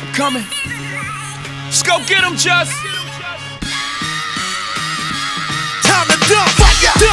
Coming. Let's go get him, Just. Time to dump.